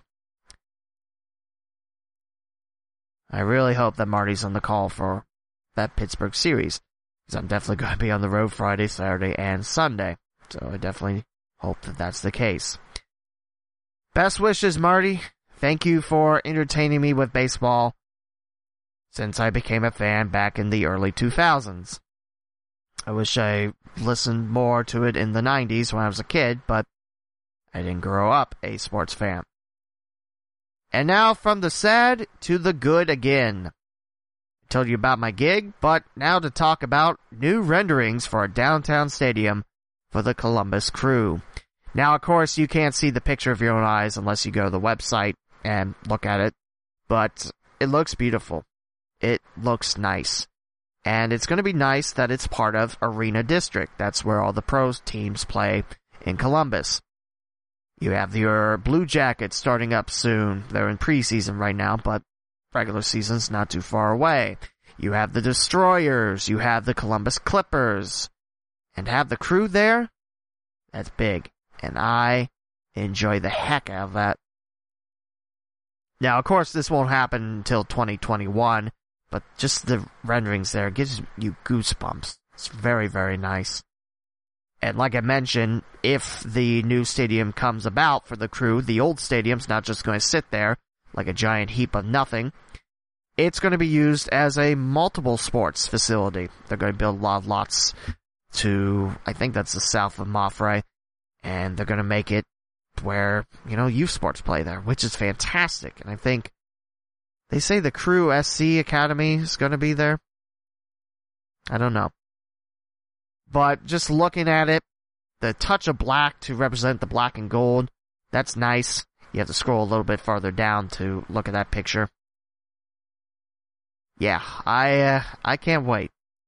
I really hope that Marty's on the call for that Pittsburgh series, because I'm definitely going to be on the road Friday, Saturday, and Sunday. So I definitely hope that that's the case. Best wishes, Marty. Thank you for entertaining me with baseball since I became a fan back in the early two thousands. I wish I listened more to it in the nineties when I was a kid, but I didn't grow up a sports fan. And now from the sad to the good again. I told you about my gig, but now to talk about new renderings for a downtown stadium for the Columbus Crew. Now, of course, you can't see the picture of your own eyes unless you go to the website and look at it, but it looks beautiful. It looks nice. And it's going to be nice that it's part of Arena District. That's where all the pro teams play in Columbus. You have your Blue Jackets starting up soon. They're in preseason right now, but regular season's not too far away. You have the Destroyers. You have the Columbus Clippers. And have the Crew there? That's big. And I enjoy the heck out of that. Now, of course, this won't happen until twenty twenty-one, but just the renderings there gives you goosebumps. It's very, very nice. And like I mentioned, if the new stadium comes about for the Crew, the old stadium's not just going to sit there like a giant heap of nothing. It's going to be used as a multiple sports facility. They're going to build a lot of lots to, I think that's the south of Maffrey, and they're going to make it where, you know, youth sports play there, which is fantastic. And I think they say the Crew S C Academy is going to be there. I don't know. But just looking at it, the touch of black to represent the black and gold, that's nice. You have to scroll a little bit farther down to look at that picture. Yeah, I uh, I can't wait.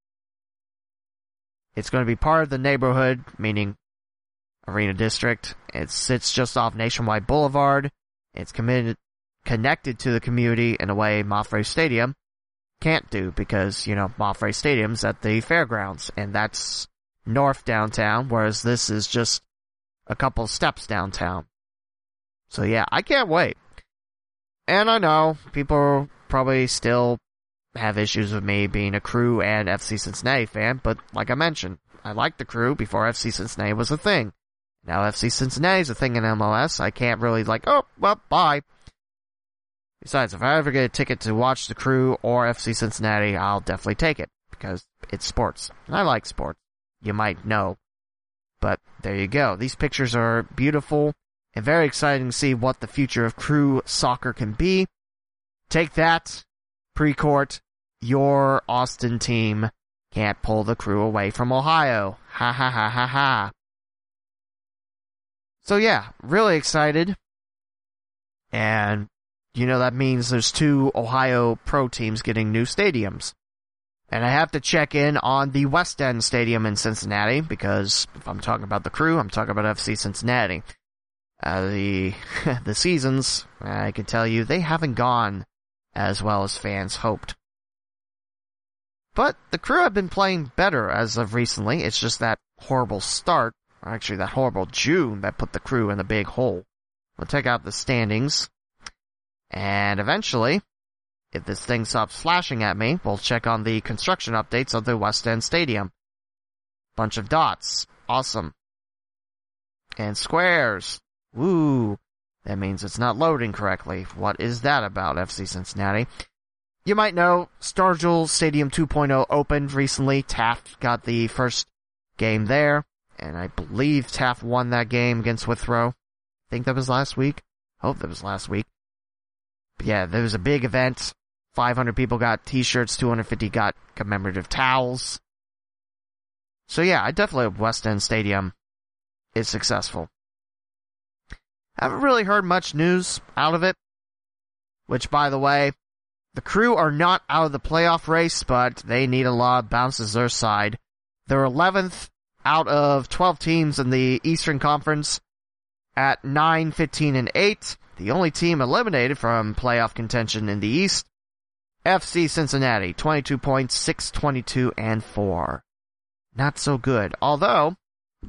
It's going to be part of the neighborhood, meaning Arena District. It sits just off Nationwide Boulevard. It's committed, connected to the community in a way Maffrey Stadium can't do, because, you know, Maffrey Stadium's at the fairgrounds, and that's north downtown, whereas this is just a couple steps downtown. So yeah, I can't wait. And I know people probably still have issues with me being a Crew and F C Cincinnati fan, but like I mentioned, I liked the Crew before F C Cincinnati was a thing. Now F C Cincinnati is a thing in M L S. I can't really like, oh, well, bye. Besides, if I ever get a ticket to watch the Crew or F C Cincinnati, I'll definitely take it, because it's sports. And I like sports. You might know. But there you go. These pictures are beautiful and very exciting to see what the future of Crew soccer can be. Take that, Precourt. Your Austin team can't pull the Crew away from Ohio. Ha ha ha ha ha. So yeah, really excited. And, you know, that means there's two Ohio pro teams getting new stadiums. And I have to check in on the West End Stadium in Cincinnati, because if I'm talking about the Crew, I'm talking about F C Cincinnati. Uh, the, the seasons, I can tell you, they haven't gone as well as fans hoped. But the Crew have been playing better as of recently. It's just that horrible start, or actually that horrible June, that put the Crew in the big hole. We'll take out the standings. And eventually, if this thing stops flashing at me, we'll check on the construction updates of the West End Stadium. Bunch of dots. Awesome. And squares. Woo. That means it's not loading correctly. What is that about, F C Cincinnati? You might know, Stargell Stadium two point oh opened recently. Taft got the first game there, and I believe Taft won that game against Withrow. I think that was last week. Hope that was last week. But yeah, there was a big event five hundred people got t-shirts, two hundred fifty got commemorative towels. So yeah, I definitely hope West End Stadium is successful. Haven't really heard much news out of it, which, by the way, the Crew are not out of the playoff race, but they need a lot of bounces their side. They're eleventh out of twelve teams in the Eastern Conference at nine, fifteen, and eight. The only team eliminated from playoff contention in the East, F C Cincinnati, twenty-two points, six, twenty-two, and four. Not so good. Although,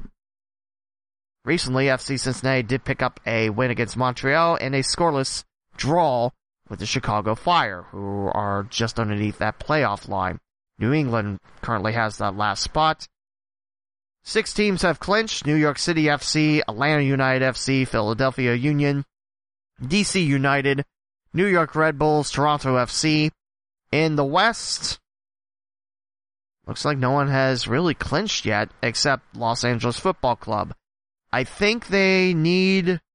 recently F C Cincinnati did pick up a win against Montreal and a scoreless draw with the Chicago Fire, who are just underneath that playoff line. New England currently has that last spot. Six teams have clinched: New York City F C, Atlanta United F C, Philadelphia Union, D C United, New York Red Bulls, Toronto F C. In the West, looks like no one has really clinched yet, except Los Angeles Football Club. I think they need... Oh,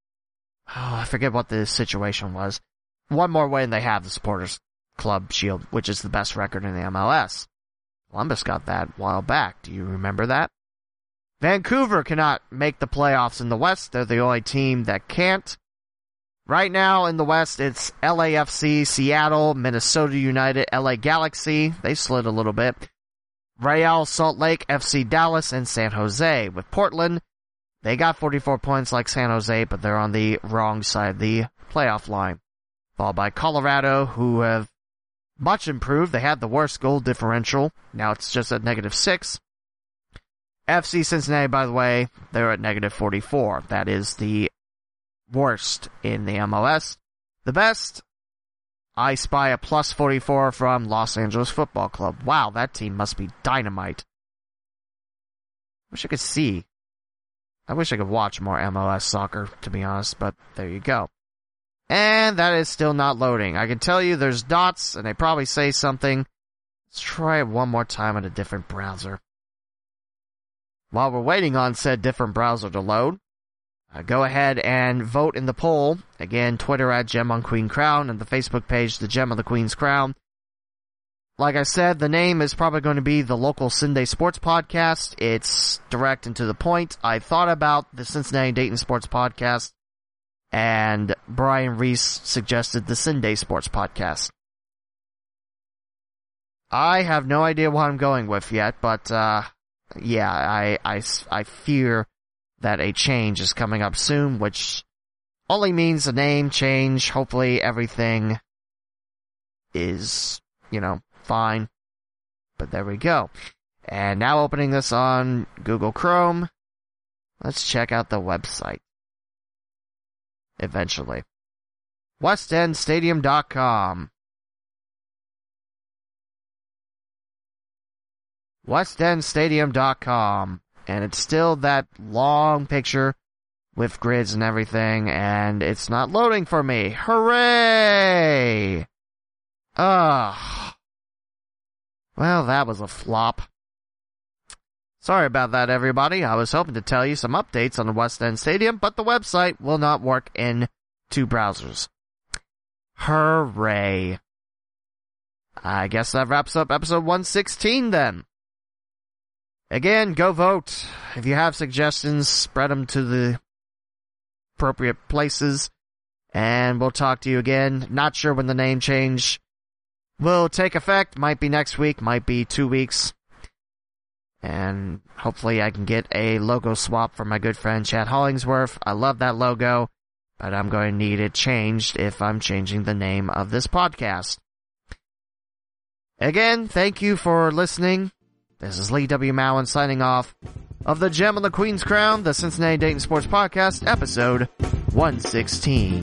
I forget what the situation was. One more win, they have the Supporters Club Shield, which is the best record in the M L S. Columbus got that a while back. Do you remember that? Vancouver cannot make the playoffs in the West. They're the only team that can't. Right now in the West, it's L A F C, Seattle, Minnesota United, L A Galaxy. They slid a little bit. Real Salt Lake, F C Dallas, and San Jose. With Portland, they got forty-four points like San Jose, but they're on the wrong side of the playoff line. Followed by Colorado, who have much improved. They had the worst goal differential. Now it's just at negative six. F C Cincinnati, by the way, they're at negative forty-four. That is the worst in the M L S. The best, I spy a plus forty-four from Los Angeles Football Club. Wow, that team must be dynamite. Wish I could see. I wish I could watch more M L S soccer, to be honest, but there you go. And that is still not loading. I can tell you there's dots, and they probably say something. Let's try it one more time on a different browser. While we're waiting on said different browser to load, uh, go ahead and vote in the poll. Again, Twitter at Gem on Queen Crown, and the Facebook page, The Gem of the Queen's Crown. Like I said, the name is probably going to be the local Sunday Sports Podcast. It's direct and to the point. I thought about the Cincinnati Dayton Sports Podcast, and Brian Reese suggested the Sunday Sports Podcast. I have no idea what I'm going with yet, but, uh, yeah, I, I, I fear that a change is coming up soon, which only means a name change. Hopefully everything is, you know, fine. But there we go. And now opening this on Google Chrome, let's check out the website. Eventually. west end stadium dot com. west end stadium dot com. And it's still that long picture with grids and everything, and it's not loading for me. Hooray! Ugh. Well, that was a flop. Sorry about that, everybody. I was hoping to tell you some updates on the West End Stadium, but the website will not work in two browsers. Hooray. I guess that wraps up episode one sixteen then. Again, go vote. If you have suggestions, spread them to the appropriate places, and we'll talk to you again. Not sure when the name change will take effect. Might be next week, might be two weeks. And hopefully I can get a logo swap from my good friend Chad Hollingsworth. I love that logo, but I'm going to need it changed if I'm changing the name of this podcast. Again, thank you for listening. This is Lee W. Mowen signing off of the Gem on the Queen's Crown, the Cincinnati Dayton Sports Podcast, episode one sixteen.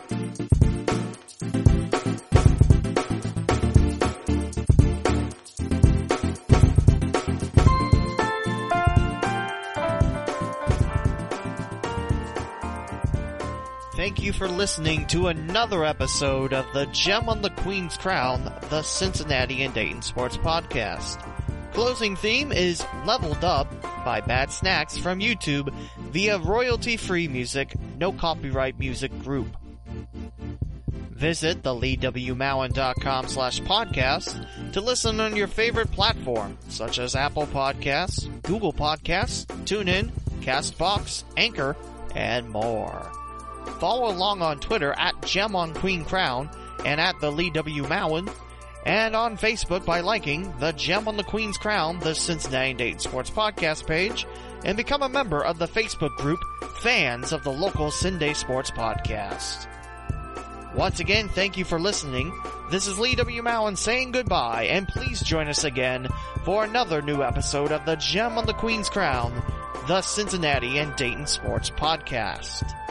Thank you for listening to another episode of the Gem on the Queen's Crown, the Cincinnati and Dayton Sports Podcast. Closing theme is Leveled Up by Bad Snacks from YouTube via royalty-free music, no copyright music group. Visit the lee w mowen dot com slash podcast to listen on your favorite platform, such as Apple Podcasts, Google Podcasts, TuneIn, CastBox, Anchor, and more. Follow along on Twitter at Gem on Queen Crown and at the Lee W. Mowen, and on Facebook by liking the Gem on the Queen's Crown, the Cincinnati and Dayton Sports Podcast page, and become a member of the Facebook group Fans of the Local Cinday Sports Podcast. Once again, thank you for listening. This is Lee W. Mowen saying goodbye, and please join us again for another new episode of the Gem on the Queen's Crown, the Cincinnati and Dayton Sports Podcast.